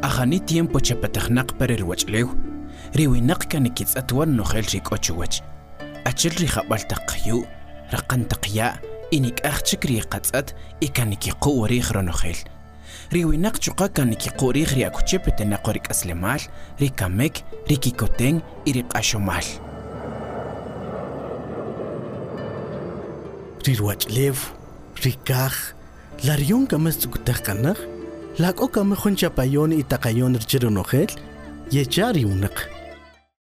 أخاني تيمبو تشبتخناق برر وجليو ريوي نق كان كيس أتوان نخيل ريك أوتشوج أتشل ري خبال تقيو رقن تقيا إنك أختك ري قطعت إكانك يقو ريخ رنخيل ريوي نق تشقا كانك يقو ريخ ري أكو تشبتنا قوريك أسلمال ري كاميك ري كيكوتين إريق أشمال ري وجليف ريكاخ لاريون كمس تقنخ لاك أو كم خنشا بايون إتقايون رجر نخيل يجاري ونق